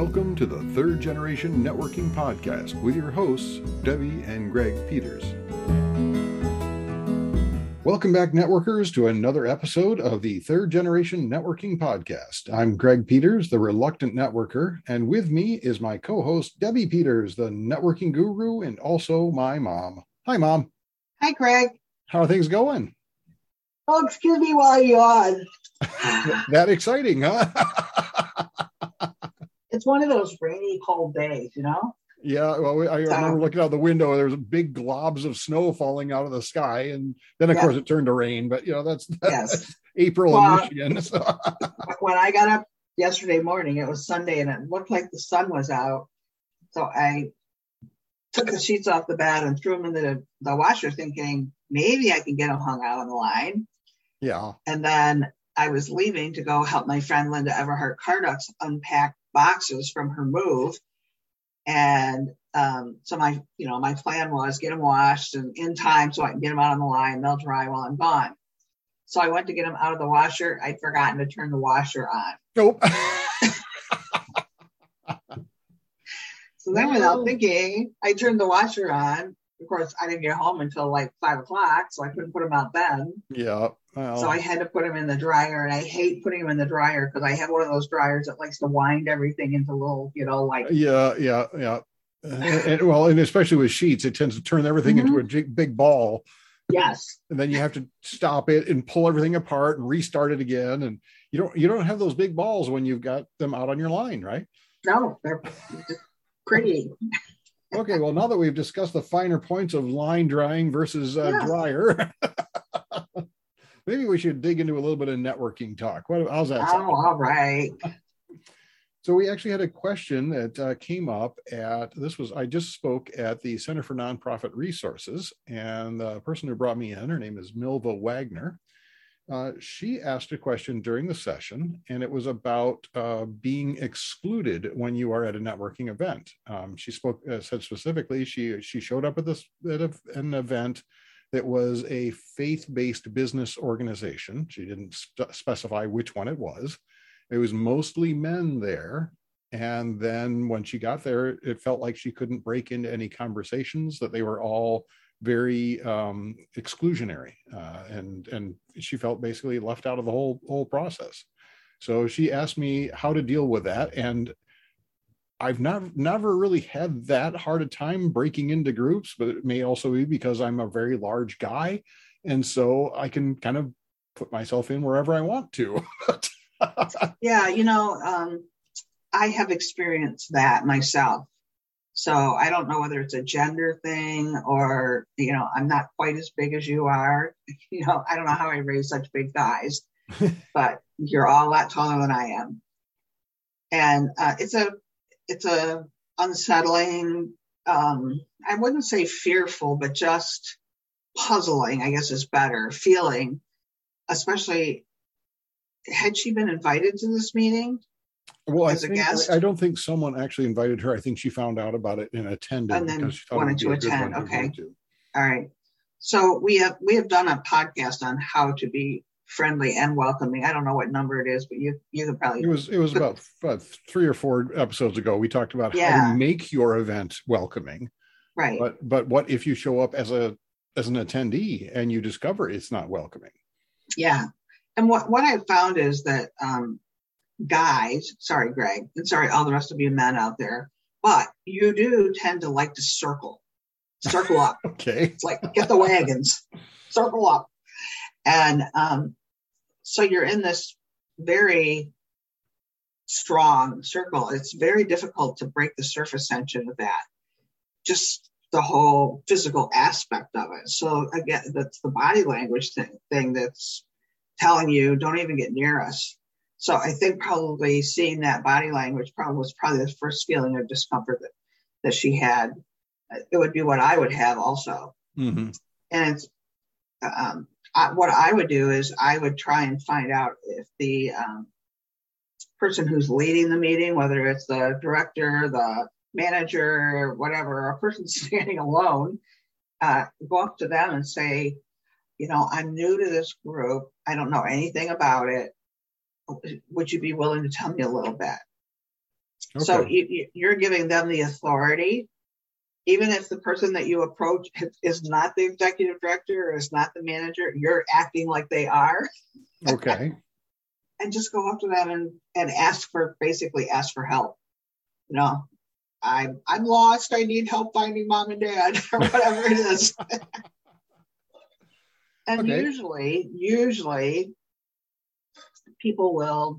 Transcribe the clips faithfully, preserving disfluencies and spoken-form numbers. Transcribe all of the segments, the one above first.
Welcome to the Third Generation Networking Podcast with your hosts, Debbie and Greg Peters. Welcome back, networkers, to another episode of the Third Generation Networking Podcast. I'm Greg Peters, the reluctant networker, and with me is my co-host, Debbie Peters, the networking guru, and also my mom. Hi, Mom. Hi, Greg. How are things going? Oh, excuse me while you're on. That exciting, huh? It's one of those rainy, cold days, you know? Yeah, well, I So- remember looking out the window, there was big globs of snow falling out of the sky, and then, of Yeah. course, it turned to rain, but, you know, that's, that's Yes. April Well- in Michigan. So. When I got up yesterday morning, it was Sunday, and it looked like the sun was out. So I took the sheets off the bed and threw them in the, the washer, thinking maybe I can get them hung out on the line. Yeah. And then I was leaving to go help my friend Linda Everhart Carducks unpack boxes from her move. And um, so my, you know, my plan was get them washed and in time so I can get them out on the line. They'll dry while I'm gone. So I went to get them out of the washer. I'd forgotten to turn the washer on. Nope. So then without thinking, I turned the washer on. Of course, I didn't get home until like five o'clock, so I couldn't put them out then. Yeah. Well, So I had to put them in the dryer, and I hate putting them in the dryer because I have one of those dryers that likes to wind everything into little, you know, like, yeah, yeah, yeah. And, and- well, and especially with sheets, it tends to turn everything Mhm. into a big, big ball, yes. and then you have to stop it and pull everything apart and restart it again. And you don't, you don't have those big balls when you've got them out on your line, right? No, they're just pretty. Okay, well, now that we've discussed the finer points of line drying versus uh, Yeah. dryer, maybe we should dig into a little bit of networking talk. What, how's that Oh, sound? all right. So we actually had a question that uh, came up at, this was, I just spoke at the Center for Nonprofit Resources, and the person who brought me in, her name is Milva Wagner. Uh, she asked a question during the session, and it was about uh, being excluded when you are at a networking event. Um, she spoke, uh, said specifically, she she showed up at this at a, an event that was a faith-based business organization. She didn't st- specify which one it was. It was mostly men there. And then when she got there, it felt like she couldn't break into any conversations, that they were all very um, exclusionary. Uh, and, and she felt basically left out of the whole, whole process. So she asked me how to deal with that. And I've not, never really had that hard a time breaking into groups, but it may also be because I'm a very large guy. And so I can kind of put myself in wherever I want to. Yeah, you know, um, I have experienced that myself. So I don't know whether it's a gender thing or, you know, I'm not quite as big as you are. You know, I don't know how I raised such big guys, but you're all a lot taller than I am. And uh, it's a, it's a unsettling, um, I wouldn't say fearful, but just puzzling, I guess is better, feeling, especially, had she been invited to this meeting? Well, I As a think, guest? I, I don't think someone actually invited her. I think she found out about it and attended And then because she thought it wanted would be to a good attend, one to okay. go to. All right. So we have we have done a podcast on how to be friendly and welcoming. I don't know what number it is, but you you could probably It was it was about uh, three or four episodes ago. We talked about how Yeah. to make your event welcoming. right. But but what if you show up as a as an attendee and you discover it's not welcoming? Yeah. And what what I found is that um, guys, sorry, Greg, and sorry, all the rest of you men out there, but you do tend to like to circle, circle up. Okay. It's like, get the wagons, circle up. And um, so you're in this very strong circle. It's very difficult to break the surface tension of that, just the whole physical aspect of it. So again, that's the body language thing, thing that's telling you, don't even get near us. So I think probably seeing that body language probably was probably the first feeling of discomfort that, that she had. It would be what I would have also. Mm-hmm. And it's, um, I, what I would do is I would try and find out if the um, person who's leading the meeting, whether it's the director, the manager, whatever, or a person standing alone, uh, go up to them and say, you know, I'm new to this group. I don't know anything about it. Would you be willing to tell me a little bit? Okay. So you, you're giving them the authority, even if the person that you approach is not the executive director or is not the manager, you're acting like they are. Okay. And just go up to them and, and ask for, basically ask for help. You know, I'm, I'm lost. I need help finding mom and dad or whatever it is. And okay. usually, usually people will,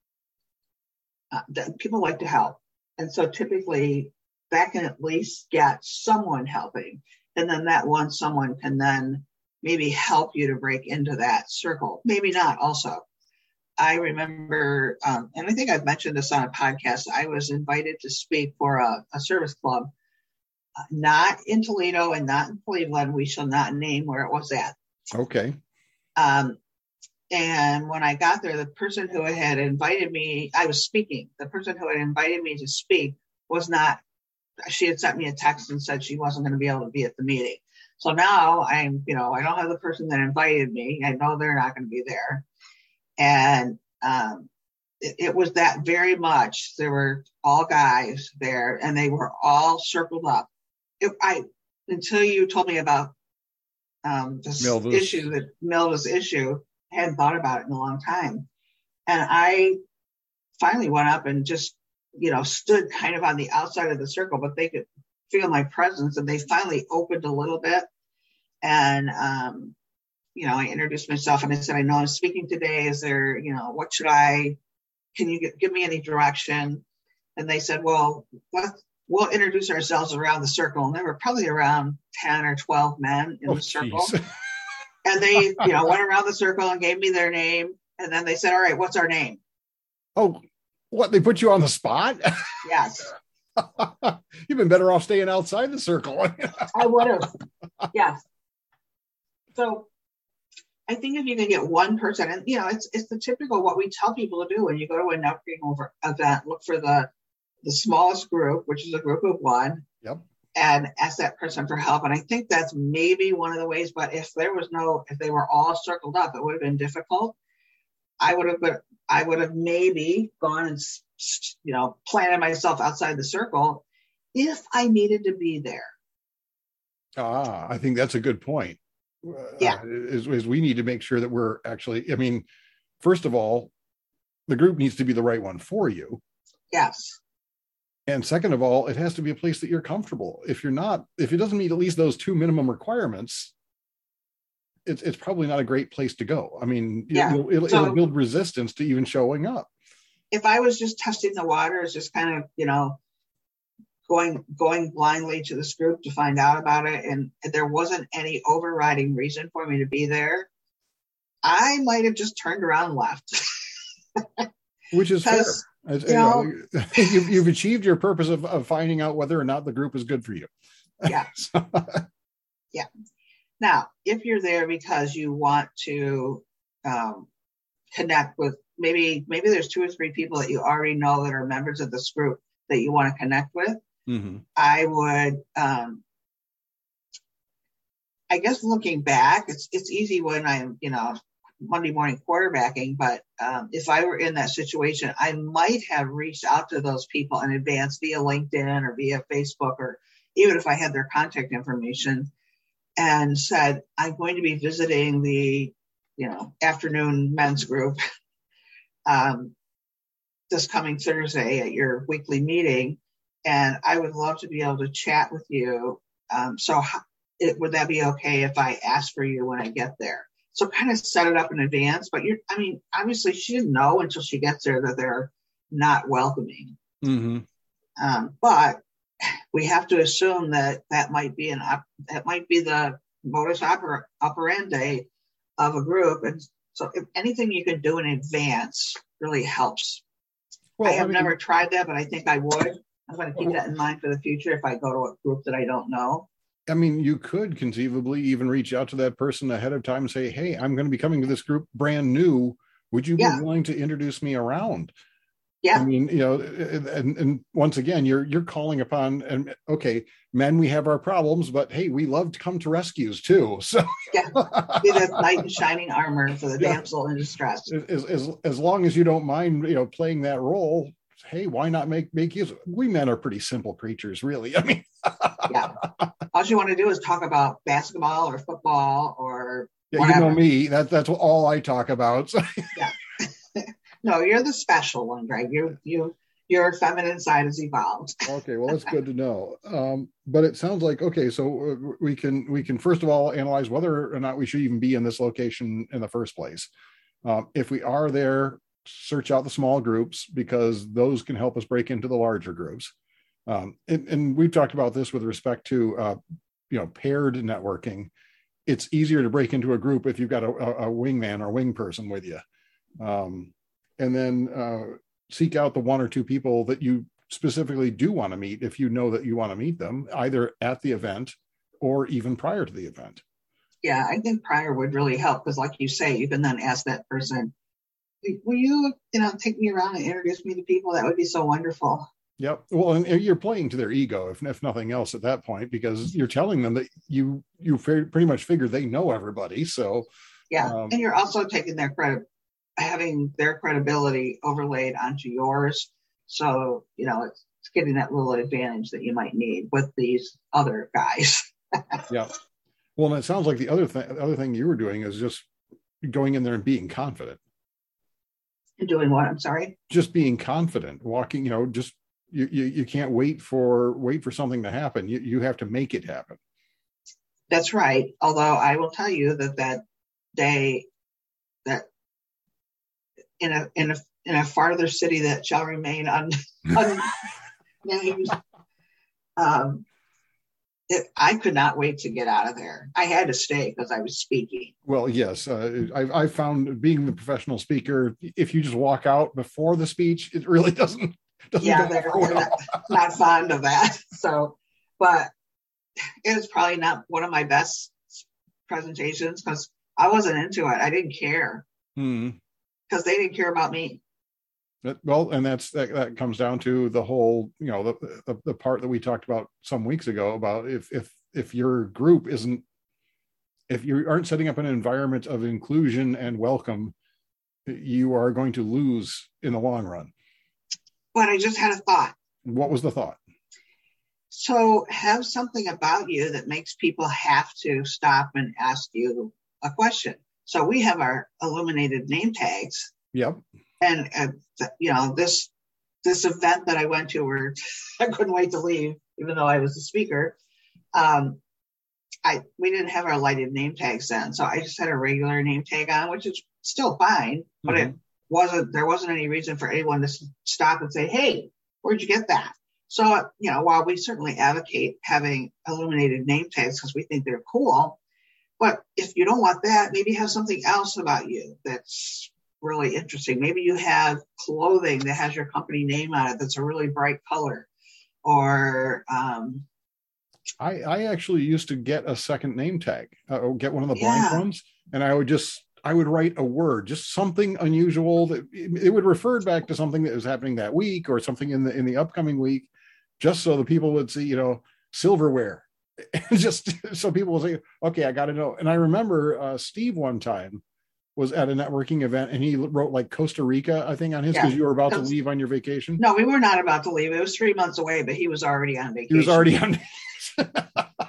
uh, people like to help. And so typically that can at least get someone helping. And then that one someone can then maybe help you to break into that circle. Maybe not also. I remember, um, and I think I've mentioned this on a podcast, I was invited to speak for a, a service club, uh, not in Toledo and not in Cleveland. We shall not name where it was at. Okay. Um, and when I got there, the person who had invited me, I was speaking. The person who had invited me to speak was not, she had sent me a text and said she wasn't going to be able to be at the meeting. So now I'm, you know, I don't have the person that invited me. I know they're not going to be there. And um, it, it was that very much, there were all guys there and they were all circled up. If I, until you told me about um, this Milva's. issue, that Milva's issue, I hadn't thought about it in a long time. And I finally went up and just, you know, stood kind of on the outside of the circle, but they could feel my presence and they finally opened a little bit. And, um, you know, I introduced myself and I said, I know I'm speaking today. Is there, you know, what should I, can you give, give me any direction? And they said, well, let's, we'll introduce ourselves around the circle. And there were probably around ten or twelve men in oh, the circle. And they, you know, went around the circle and gave me their name. And then they said, all right, what's our name? Oh, what? They put you on the spot? Yes. You've been better off staying outside the circle. I would have. Yes. So I think if you can get one person, and you know, it's it's the typical what we tell people to do when you go to a networking over event, look for the the smallest group, which is a group of one. Yep. And ask that person for help. And I think that's maybe one of the ways, but if there was no, if they were all circled up, it would have been difficult. I would have been, I would have maybe gone and, you know, planted myself outside the circle if I needed to be there. Ah, I think that's a good point. Yeah. Uh, is, is we need to make sure that we're actually, I mean, first of all, the group needs to be the right one for you. Yes. And second of all, it has to be a place that you're comfortable. If you're not, if it doesn't meet at least those two minimum requirements, it's it's probably not a great place to go. I mean, yeah. it'll, it'll, so, it'll build resistance to even showing up. If I was just testing the waters, just kind of, you know, going going blindly to this group to find out about it, and there wasn't any overriding reason for me to be there, I might have just turned around and left. Which is fair. As, you know, you know, you've, you've achieved your purpose of, of finding out whether or not the group is good for you. Yeah. so. Yeah. Now, if you're there because you want to um, connect with, maybe maybe there's two or three people that you already know that are members of this group that you want to connect with, mm-hmm. I would, um, I guess looking back, it's it's easy when I'm, you know, Monday morning quarterbacking, but um, if I were in that situation, I might have reached out to those people in advance via LinkedIn or via Facebook, or even if I had their contact information, and said, I'm going to be visiting the, you know, afternoon men's group um, this coming Thursday at your weekly meeting, and I would love to be able to chat with you. Um, so how, it, would that be okay if I ask for you when I get there? So kind of set it up in advance, but you're, I mean, obviously she didn't know until she gets there that they're not welcoming. Mm-hmm. Um, but we have to assume that that might be an, that might be the modus oper- operandi of a group. And so if anything you can do in advance really helps. Well, I have I mean, never tried that, but I think I would. I'm going to keep well, that in mind for the future if I go to a group that I don't know. I mean, you could conceivably even reach out to that person ahead of time and say, hey, I'm going to be coming to this group brand new. Would you yeah. be willing to introduce me around? Yeah. I mean, you know, and, and once again, you're you're calling upon, and okay, men, we have our problems, but hey, we love to come to rescues too. So yeah, be the knight in shining armor for the yeah. damsel in distress. As, as as long as you don't mind, you know, playing that role, hey, why not make make use? We men are pretty simple creatures, really. I mean, yeah. All you want to do is talk about basketball or football or yeah, whatever. You know me. That that's all I talk about. So. Yeah. No, you're the special one, Greg. You you your feminine side has evolved. Okay, well, that's good to know. Um, but it sounds like okay. So we can we can first of all analyze whether or not we should even be in this location in the first place. Um, if we are there, search out the small groups because those can help us break into the larger groups. Um, and, and we've talked about this with respect to, uh, you know, paired networking. It's easier to break into a group if you've got a, a wingman or wing person with you. Um, and then uh, seek out the one or two people that you specifically do want to meet if you know that you want to meet them, either at the event or even prior to the event. Yeah, I think prior would really help because like you say, you can then ask that person, will you, you know, take me around and introduce me to people? That would be so wonderful. Yep. Well, and you're playing to their ego, if, if nothing else, at that point, because you're telling them that you you pretty much figure they know everybody. So yeah, um, and you're also taking their credit, having their credibility overlaid onto yours. So you know, it's, it's getting that little advantage that you might need with these other guys. Yeah. Well, and it sounds like the other thing, the other thing you were doing is just going in there and being confident. Doing what? I'm sorry. Just being confident, walking. You know, just you. You, you can't wait for wait for something to happen. You you have to make it happen. That's right. Although I will tell you that that day, that in a in a in a farther city that shall remain un, unnamed, um, it, I could not wait to get out of there. I had to stay because I was speaking. Well, yes, uh, I, I found being the professional speaker, if you just walk out before the speech, it really doesn't. doesn't yeah, they're, well. they're not, not fond of that. So, but it was probably not one of my best presentations because I wasn't into it. I didn't care because hmm. they didn't care about me. Well, and that's that, that comes down to the whole, you know, the, the the part that we talked about some weeks ago about if if if your group isn't, if you aren't setting up an environment of inclusion and welcome, you are going to lose in the long run. But I just had a thought. What was the thought? So have something about you that makes people have to stop and ask you a question. So we have our illuminated name tags. Yep. And, uh, you know, this this event that I went to where I couldn't wait to leave, even though I was the speaker, um, I we didn't have our lighted name tags then. So I just had a regular name tag on, which is still fine, but mm-hmm. it wasn't, there wasn't any reason for anyone to stop and say, hey, where'd you get that? So, you know, while we certainly advocate having illuminated name tags because we think they're cool, but if you don't want that, maybe have something else about you that's really interesting. Maybe you have clothing that has your company name on it that's a really bright color, or um I, I actually used to get a second name tag, uh, get one of the yeah. blank ones, and I would just I would write a word, just something unusual that it, it would refer back to something that was happening that week or something in the in the upcoming week, just so the people would see, you know, silverware, just so people will say, okay, I got to know. And I remember uh, Steve one time was at a networking event and he wrote like Costa Rica, I think, on his, because yeah. you were about to leave on your vacation. No, we were not about to leave. It was three months away, but he was already on vacation. He was already on vacation.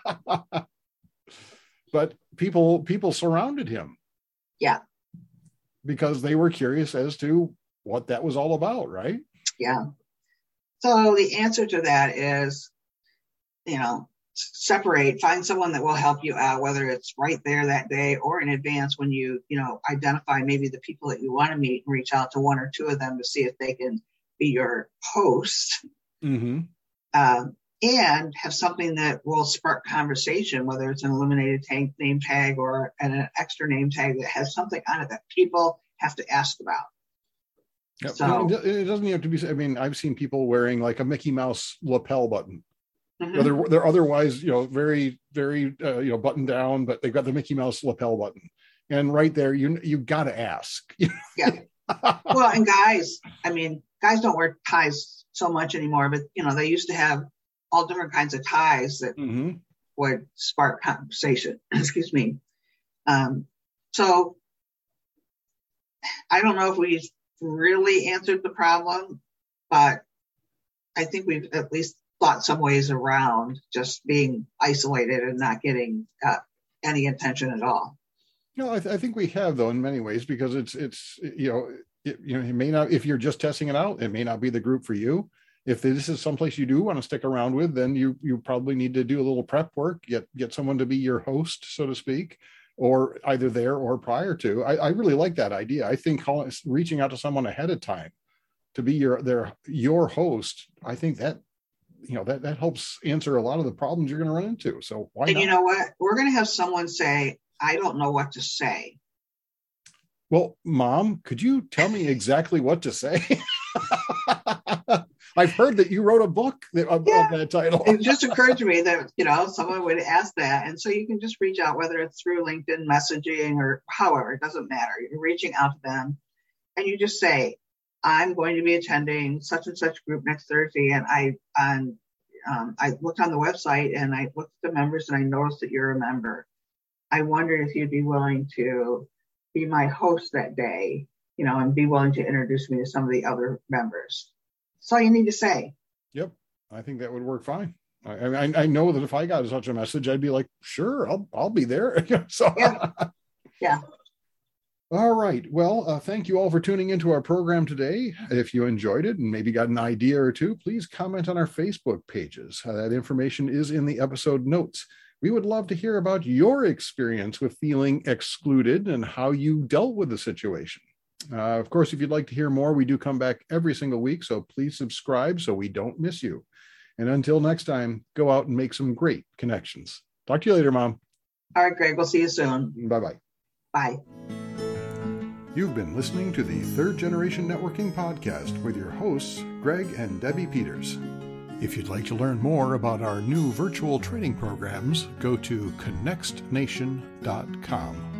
But people people surrounded him. Yeah. Because they were curious as to what that was all about, right? Yeah. So the answer to that is, you know, separate, find someone that will help you out, whether it's right there that day or in advance when you, you know, identify maybe the people that you want to meet and reach out to one or two of them to see if they can be your host. Mm-hmm. Um, and have something that will spark conversation, whether it's an illuminated tag, name tag or an extra name tag that has something on it that people have to ask about. Yep. So it doesn't have to be, I mean, I've seen people wearing like a Mickey Mouse lapel button. Mm-hmm. You know, they're, they're otherwise, you know, very, very, uh, you know, buttoned down, but they've got the Mickey Mouse lapel button. And right there, you you got to ask. Yeah. Well, and guys, I mean, guys don't wear ties so much anymore, but, you know, they used to have all different kinds of ties that mm-hmm. would spark conversation. Excuse me. Um, so I don't know if we really answered the problem, but I think we've at least thought some ways around just being isolated and not getting uh, any attention at all. No, I, th- I think we have, though, in many ways, because it's, it's you know, it, you know, it may not, if you're just testing it out, it may not be the group for you. If this is someplace you do want to stick around with, then you you probably need to do a little prep work, get get someone to be your host, so to speak, or either there or prior to. I, I really like that idea. I think calling, reaching out to someone ahead of time to be your their your host, I think that, you know, that that helps answer a lot of the problems you're going to run into. So why and not? You know what? We're going to have someone say, I don't know what to say. Well, Mom, could you tell me exactly what to say? I've heard that you wrote a book that, of, yeah. of that title. It just occurred to me that, you know, someone would ask that. And so you can just reach out, whether it's through LinkedIn messaging or however, it doesn't matter. You're reaching out to them and you just say, I'm going to be attending such and such group next Thursday. And I, on, um, I looked on the website and I looked at the members and I noticed that you're a member. I wondered if you'd be willing to be my host that day, you know, and be willing to introduce me to some of the other members. That's all you need to say. Yep. I think that would work fine. I, I, I know that if I got such a message, I'd be like, sure, I'll, I'll be there. so, yeah. yeah. All right. Well, uh, thank you all for tuning into our program today. If you enjoyed it and maybe got an idea or two, please comment on our Facebook pages. Uh, that information is in the episode notes. We would love to hear about your experience with feeling excluded and how you dealt with the situation. Uh, of course, if you'd like to hear more, we do come back every single week, so please subscribe so we don't miss you. And until next time, go out and make some great connections. Talk to you later, Mom. All right, Greg. We'll see you soon. Bye-bye. Bye. You've been listening to the Third Generation Networking Podcast with your hosts, Greg and Debbie Peters. If you'd like to learn more about our new virtual training programs, go to connext nation dot com.